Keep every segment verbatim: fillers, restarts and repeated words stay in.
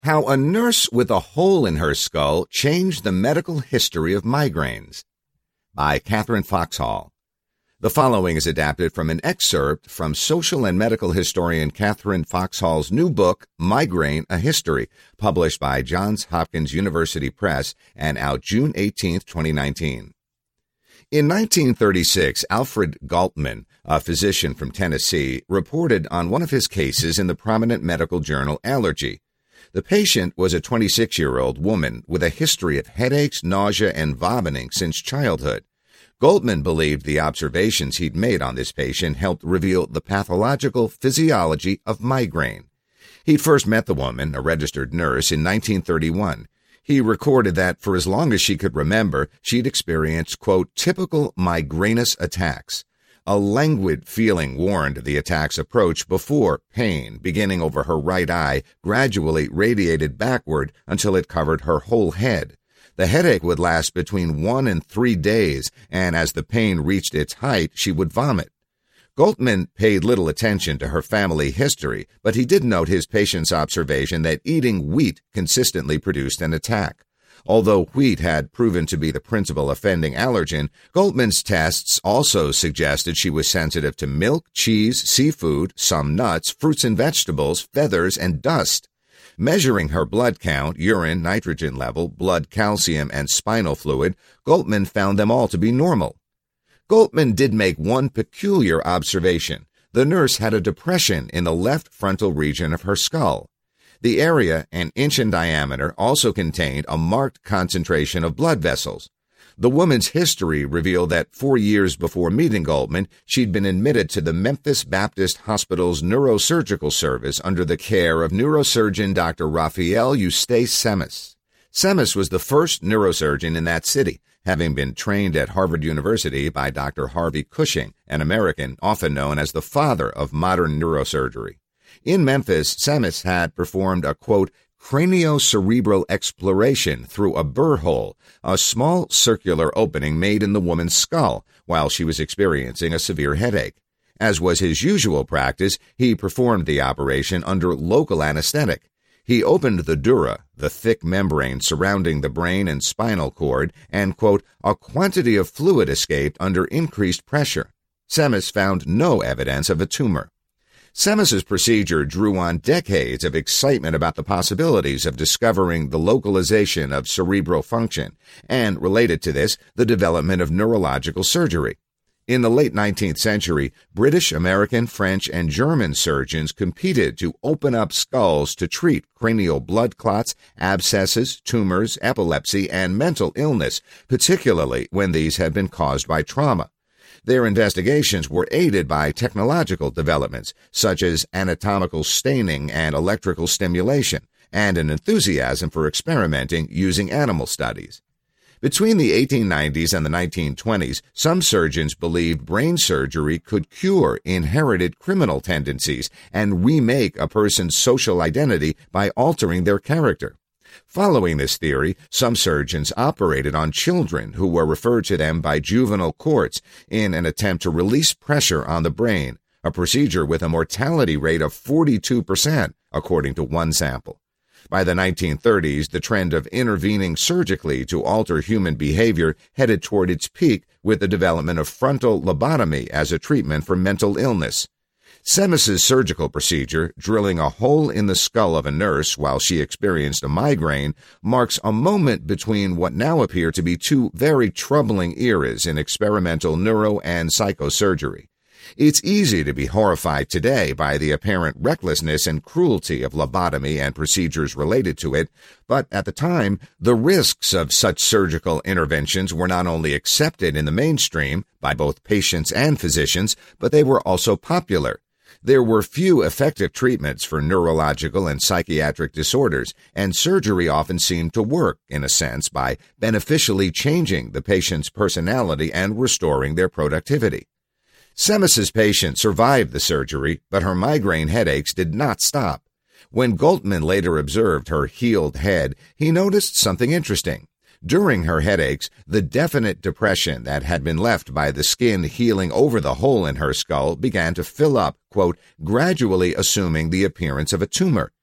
How a Nurse with a Hole in Her Skull Changed the Medical History of Migraines, by Catherine Foxhall. The following is adapted from an excerpt from social and medical historian Catherine Foxhall's new book, Migraine, A History, published by Johns Hopkins University Press and out June eighteenth, twenty nineteen. In nineteen thirty-six, Alfred Galtman, a physician from Tennessee, reported on one of his cases in the prominent medical journal Allergy. The patient was a twenty-six-year-old woman with a history of headaches, nausea, and vomiting since childhood. Galtman believed the observations he'd made on this patient helped reveal the pathological physiology of migraine. He'd first met the woman, a registered nurse, in nineteen thirty-one. He recorded that for as long as she could remember, she'd experienced, quote, typical migrainous attacks. A languid feeling warned the attack's approach before pain, beginning over her right eye, gradually radiated backward until it covered her whole head. The headache would last between one and three days, and as the pain reached its height, she would vomit. Galtman paid little attention to her family history, but he did note his patient's observation that eating wheat consistently produced an attack. Although wheat had proven to be the principal offending allergen, Galtman's tests also suggested she was sensitive to milk, cheese, seafood, some nuts, fruits and vegetables, feathers, and dust. Measuring her blood count, urine, nitrogen level, blood calcium, and spinal fluid, Galtman found them all to be normal. Galtman did make one peculiar observation. The nurse had a depression in the left frontal region of her skull. The area, an inch in diameter, also contained a marked concentration of blood vessels. The woman's history revealed that four years before meeting Galtman, she'd been admitted to the Memphis Baptist Hospital's neurosurgical service under the care of neurosurgeon Doctor Raphael Eustace Semmes. Semmes was the first neurosurgeon in that city, having been trained at Harvard University by Doctor Harvey Cushing, an American often known as the father of modern neurosurgery. In Memphis, Semmes had performed a, quote, craniocerebral exploration through a burr hole, a small circular opening made in the woman's skull, while she was experiencing a severe headache. As was his usual practice, he performed the operation under local anesthetic. He opened the dura, the thick membrane surrounding the brain and spinal cord, and, quote, a quantity of fluid escaped under increased pressure. Semmes found no evidence of a tumor. Semmes's procedure drew on decades of excitement about the possibilities of discovering the localization of cerebral function, and, related to this, the development of neurological surgery. In the late nineteenth century, British, American, French, and German surgeons competed to open up skulls to treat cranial blood clots, abscesses, tumors, epilepsy, and mental illness, particularly when these had been caused by trauma. Their investigations were aided by technological developments, such as anatomical staining and electrical stimulation, and an enthusiasm for experimenting using animal studies. Between the eighteen nineties and the nineteen twenties, some surgeons believed brain surgery could cure inherited criminal tendencies and remake a person's social identity by altering their character. Following this theory, some surgeons operated on children who were referred to them by juvenile courts in an attempt to release pressure on the brain, a procedure with a mortality rate of forty-two percent, according to one sample. By the nineteen thirties, the trend of intervening surgically to alter human behavior headed toward its peak with the development of frontal lobotomy as a treatment for mental illness. Semmes's surgical procedure, drilling a hole in the skull of a nurse while she experienced a migraine, marks a moment between what now appear to be two very troubling eras in experimental neuro and psychosurgery. It's easy to be horrified today by the apparent recklessness and cruelty of lobotomy and procedures related to it, but at the time, the risks of such surgical interventions were not only accepted in the mainstream by both patients and physicians, but they were also popular. There were few effective treatments for neurological and psychiatric disorders, and surgery often seemed to work, in a sense, by beneficially changing the patient's personality and restoring their productivity. Semmes's patient survived the surgery, but her migraine headaches did not stop. When Galtman later observed her healed head, he noticed something interesting. During her headaches, the definite depression that had been left by the skin healing over the hole in her skull began to fill up, quote, gradually assuming the appearance of a tumor.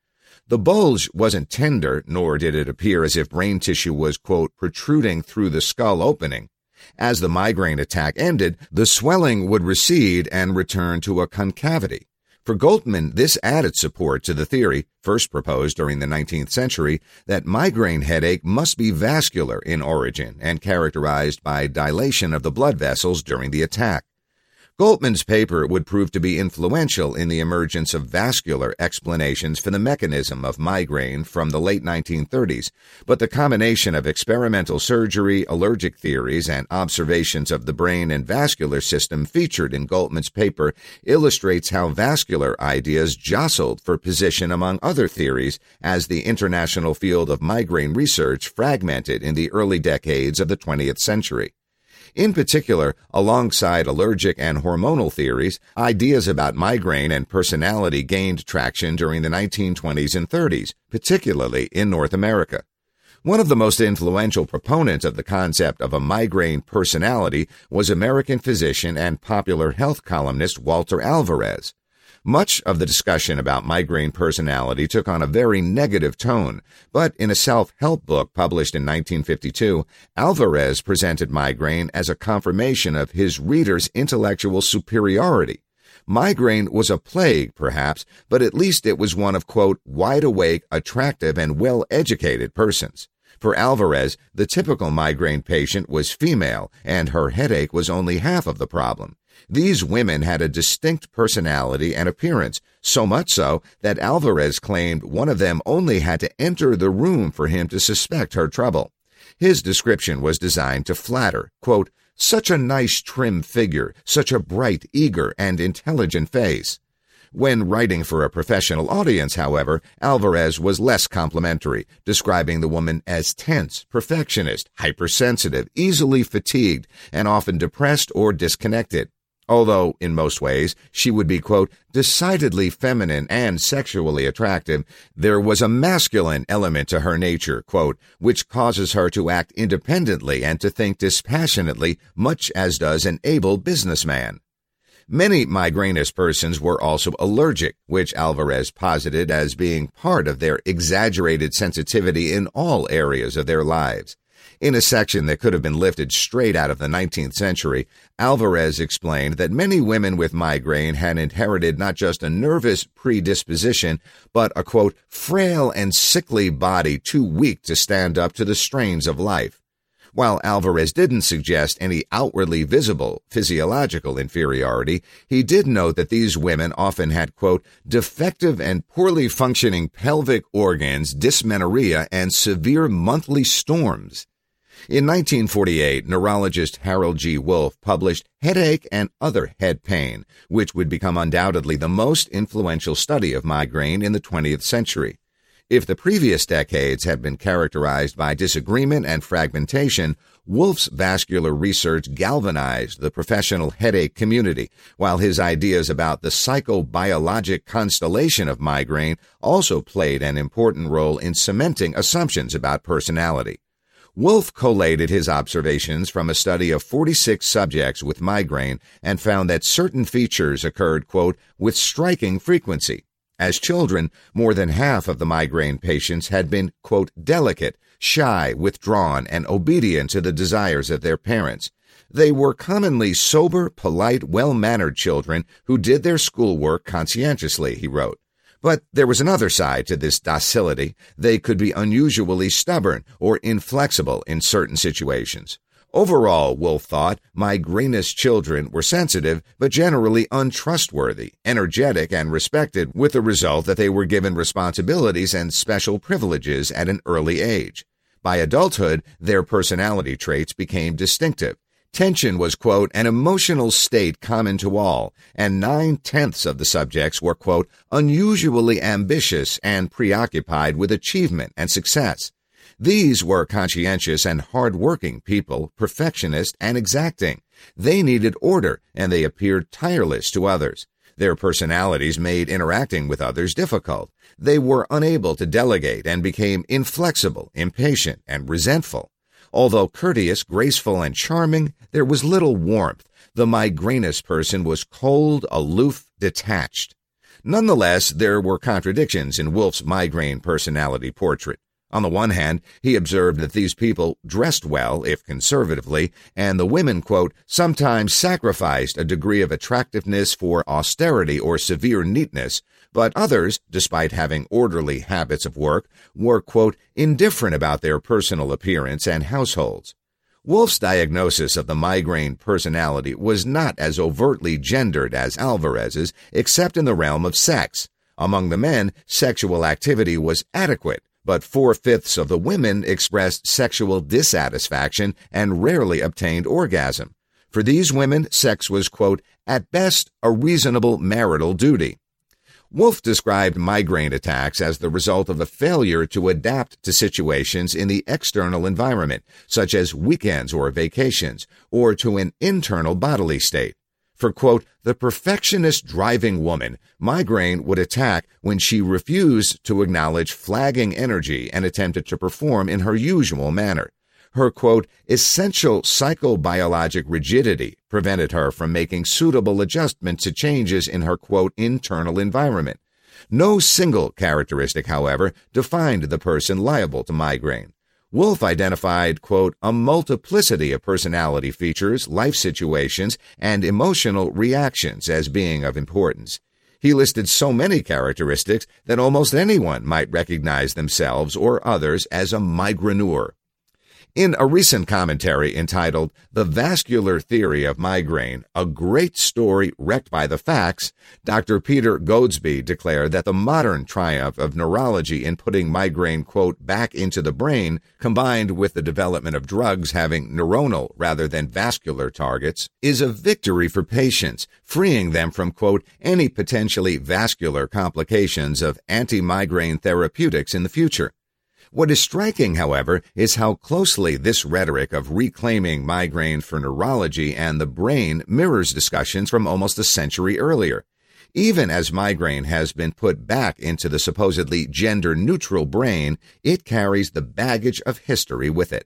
The bulge wasn't tender, nor did it appear as if brain tissue was, quote, protruding through the skull opening. As the migraine attack ended, the swelling would recede and return to a concavity. For Goldman, this added support to the theory, first proposed during the nineteenth century, that migraine headache must be vascular in origin and characterized by dilation of the blood vessels during the attack. Goldman's paper would prove to be influential in the emergence of vascular explanations for the mechanism of migraine from the late nineteen thirties, but the combination of experimental surgery, allergic theories, and observations of the brain and vascular system featured in Goldman's paper illustrates how vascular ideas jostled for position among other theories as the international field of migraine research fragmented in the early decades of the twentieth century. In particular, alongside allergic and hormonal theories, ideas about migraine and personality gained traction during the nineteen twenties and thirties, particularly in North America. One of the most influential proponents of the concept of a migraine personality was American physician and popular health columnist Walter Alvarez. Much of the discussion about migraine personality took on a very negative tone, but in a self-help book published in nineteen fifty-two, Alvarez presented migraine as a confirmation of his readers' intellectual superiority. Migraine was a plague, perhaps, but at least it was one of, quote, wide-awake, attractive, and well-educated persons. For Alvarez, the typical migraine patient was female, and her headache was only half of the problem. These women had a distinct personality and appearance, so much so that Alvarez claimed one of them only had to enter the room for him to suspect her trouble. His description was designed to flatter, quote, such a nice trim figure, such a bright, eager, and intelligent face. When writing for a professional audience, however, Alvarez was less complimentary, describing the woman as tense, perfectionist, hypersensitive, easily fatigued, and often depressed or disconnected. Although, in most ways, she would be, quote, decidedly feminine and sexually attractive, there was a masculine element to her nature, quote, which causes her to act independently and to think dispassionately, much as does an able businessman. Many migrainous persons were also allergic, which Alvarez posited as being part of their exaggerated sensitivity in all areas of their lives. In a section that could have been lifted straight out of the nineteenth century, Alvarez explained that many women with migraine had inherited not just a nervous predisposition, but a, quote, frail and sickly body too weak to stand up to the strains of life. While Alvarez didn't suggest any outwardly visible physiological inferiority, he did note that these women often had, quote, defective and poorly functioning pelvic organs, dysmenorrhea, and severe monthly storms. In nineteen forty-eight, neurologist Harold G. Wolff published Headache and Other Head Pain, which would become undoubtedly the most influential study of migraine in the twentieth century. If the previous decades had been characterized by disagreement and fragmentation, Wolff's vascular research galvanized the professional headache community, while his ideas about the psychobiologic constellation of migraine also played an important role in cementing assumptions about personality. Wolff collated his observations from a study of forty-six subjects with migraine and found that certain features occurred, quote, with striking frequency. As children, more than half of the migraine patients had been, quote, delicate, shy, withdrawn, and obedient to the desires of their parents. They were commonly sober, polite, well-mannered children who did their schoolwork conscientiously, he wrote. But there was another side to this docility. They could be unusually stubborn or inflexible in certain situations. Overall, Wolff thought, migrainous children were sensitive but generally untrustworthy, energetic, and respected, with the result that they were given responsibilities and special privileges at an early age. By adulthood, their personality traits became distinctive. Tension was, quote, an emotional state common to all, and nine-tenths of the subjects were, quote, unusually ambitious and preoccupied with achievement and success. These were conscientious and hard-working people, perfectionist and exacting. They needed order, and they appeared tireless to others. Their personalities made interacting with others difficult. They were unable to delegate and became inflexible, impatient, and resentful. Although courteous, graceful, and charming, there was little warmth. The migrainous person was cold, aloof, detached. Nonetheless, there were contradictions in Wolf's migraine personality portrait. On the one hand, he observed that these people dressed well, if conservatively, and the women, quote, sometimes sacrificed a degree of attractiveness for austerity or severe neatness, but others, despite having orderly habits of work, were, quote, indifferent about their personal appearance and households. Wolf's diagnosis of the migraine personality was not as overtly gendered as Alvarez's, except in the realm of sex. Among the men, sexual activity was adequate, but four-fifths of the women expressed sexual dissatisfaction and rarely obtained orgasm. For these women, sex was, quote, at best, a reasonable marital duty. Wolf described migraine attacks as the result of a failure to adapt to situations in the external environment, such as weekends or vacations, or to an internal bodily state. For, quote, the perfectionist driving woman, migraine would attack when she refused to acknowledge flagging energy and attempted to perform in her usual manner. Her, quote, essential psychobiologic rigidity prevented her from making suitable adjustments to changes in her, quote, internal environment. No single characteristic, however, defined the person liable to migraine. Wolf identified, quote, a multiplicity of personality features, life situations, and emotional reactions as being of importance. He listed so many characteristics that almost anyone might recognize themselves or others as a migraineur. In a recent commentary entitled The Vascular Theory of Migraine, a Great Story Wrecked by the Facts, Doctor Peter Goadsby declared that the modern triumph of neurology in putting migraine, quote, back into the brain, combined with the development of drugs having neuronal rather than vascular targets, is a victory for patients, freeing them from, quote, any potentially vascular complications of anti-migraine therapeutics in the future. What is striking, however, is how closely this rhetoric of reclaiming migraine for neurology and the brain mirrors discussions from almost a century earlier. Even as migraine has been put back into the supposedly gender-neutral brain, it carries the baggage of history with it.